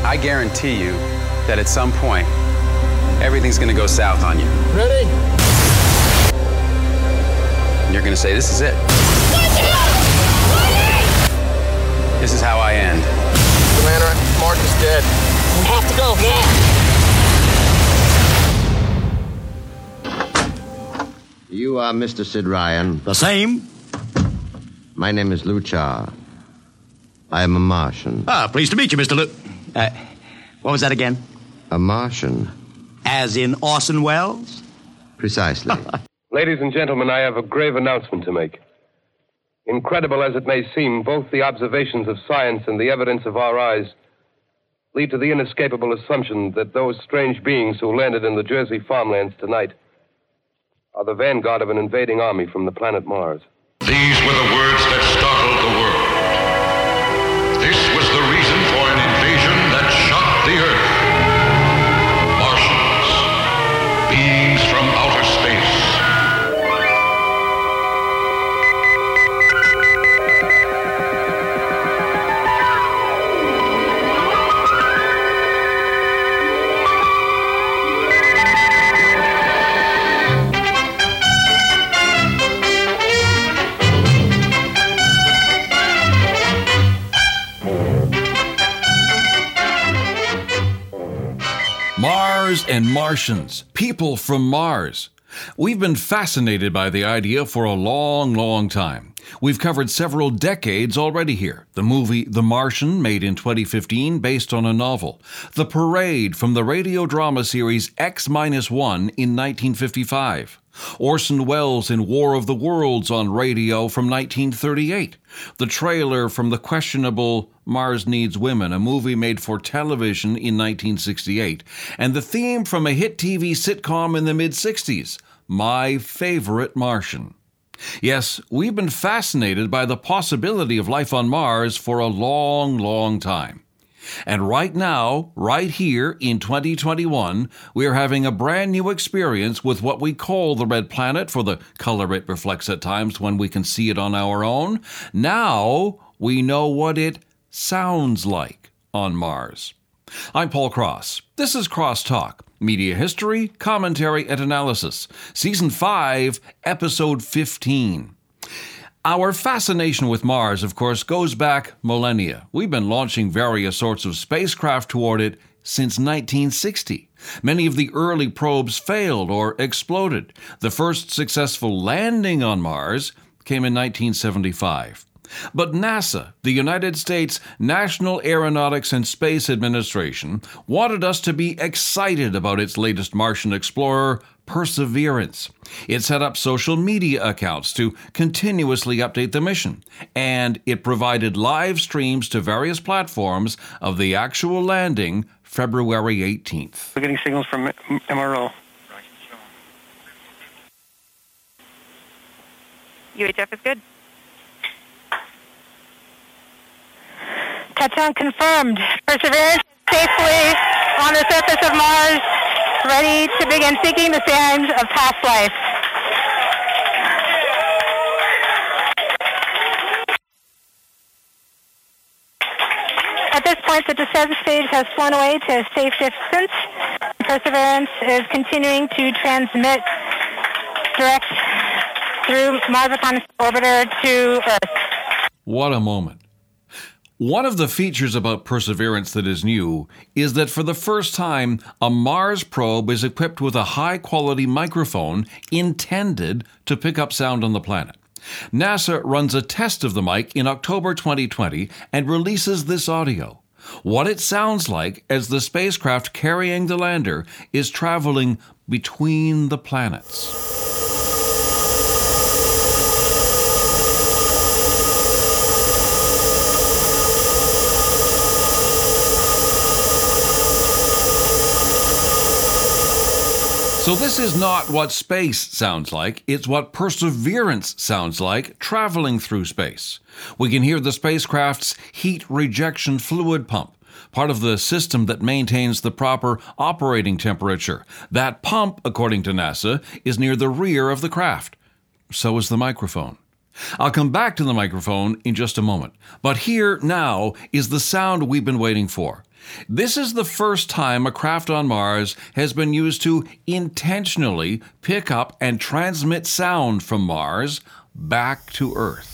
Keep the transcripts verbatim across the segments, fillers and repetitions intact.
I guarantee you that at some point, everything's gonna go south on you. Ready? And you're gonna say, this is it. This is how I end. Commander, Mark is dead. We have to go now. You are Mister Sid Ryan. The same. My name is Luchar. I am a Martian. Ah, pleased to meet you, Mister Lu... Uh, what was that again? A Martian. As in Orson Welles? Precisely. Ladies and gentlemen, I have a grave announcement to make. Incredible as it may seem, both the observations of science and the evidence of our eyes lead to the inescapable assumption that those strange beings who landed in the Jersey farmlands tonight are the vanguard of an invading army from the planet Mars. These were the words that startled the world. This was the reason for an invasion that shocked the earth. Martians, beings from outer space. Mars and Martians, people from Mars. We've been fascinated by the idea for a long, long time. We've covered several decades already here. The movie The Martian, made in twenty fifteen, based on a novel. The Parade from the radio drama series X one in nineteen fifty-five. Orson Welles in War of the Worlds on radio from nineteen thirty-eight. The trailer from the questionable Mars Needs Women, a movie made for television in nineteen sixty-eight. And the theme from a hit T V sitcom in the mid-sixties, My Favorite Martian. Yes, we've been fascinated by the possibility of life on Mars for a long, long time. And right now, right here in twenty twenty-one, we are having a brand new experience with what we call the red planet for the color it reflects at times when we can see it on our own. Now we know what it sounds like on Mars. I'm Paul Cross. This is Crosstalk, Media History, Commentary, and Analysis, Season five, Episode fifteen. Our fascination with Mars, of course, goes back millennia. We've been launching various sorts of spacecraft toward it since nineteen sixty. Many of the early probes failed or exploded. The first successful landing on Mars came in nineteen seventy-five. But NASA, the United States National Aeronautics and Space Administration, wanted us to be excited about its latest Martian explorer, Perseverance. It set up social media accounts to continuously update the mission, and it provided live streams to various platforms of the actual landing February eighteenth. We're getting signals from M R O. U H F is good. Touchdown confirmed. Perseverance safely on the surface of Mars, ready to begin seeking the signs of past life. At this point, the descent stage has flown away to a safe distance. Perseverance is continuing to transmit direct through Mars Reconnaissance Orbiter to Earth. What a moment. One of the features about Perseverance that is new is that for the first time, a Mars probe is equipped with a high-quality microphone intended to pick up sound on the planet. NASA runs a test of the mic in October twenty twenty and releases this audio. What it sounds like as the spacecraft carrying the lander is traveling between the planets. So this is not what space sounds like, it's what Perseverance sounds like traveling through space. We can hear the spacecraft's heat rejection fluid pump, part of the system that maintains the proper operating temperature. That pump, according to NASA, is near the rear of the craft. So is the microphone. I'll come back to the microphone in just a moment. But here now is the sound we've been waiting for. This is the first time a craft on Mars has been used to intentionally pick up and transmit sound from Mars back to Earth.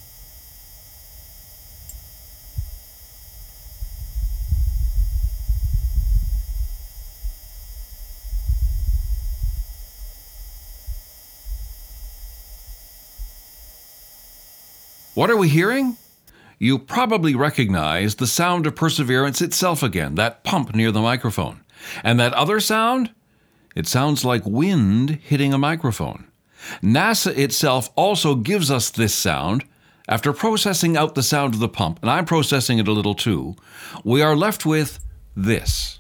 What are we hearing? You probably recognize the sound of Perseverance itself again, that pump near the microphone. And that other sound? It sounds like wind hitting a microphone. NASA itself also gives us this sound. After processing out the sound of the pump, and I'm processing it a little too, we are left with this.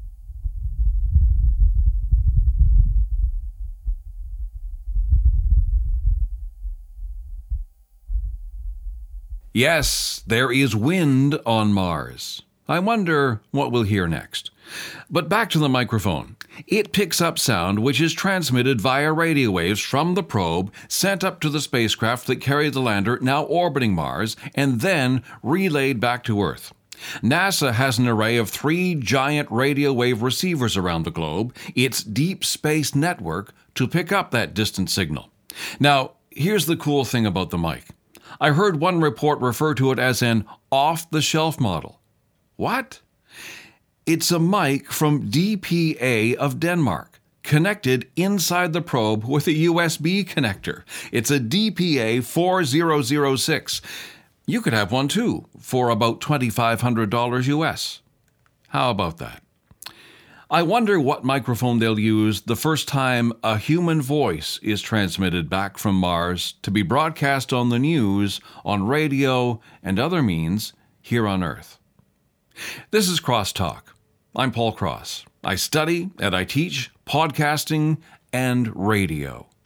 Yes, there is wind on Mars. I wonder what we'll hear next. But back to the microphone. It picks up sound which is transmitted via radio waves from the probe sent up to the spacecraft that carried the lander now orbiting Mars and then relayed back to Earth. NASA has an array of three giant radio wave receivers around the globe, its deep space network, to pick up that distant signal. Now, here's the cool thing about the mic. I heard one report refer to it as an off-the-shelf model. What? It's a mic from D P A of Denmark, connected inside the probe with a U S B connector. It's a D P A four zero zero six. You could have one too, for about twenty-five hundred dollars U S. How about that? I wonder what microphone they'll use the first time a human voice is transmitted back from Mars to be broadcast on the news, on radio, and other means here on Earth. This is Crosstalk. I'm Paul Cross. I study and I teach podcasting and radio.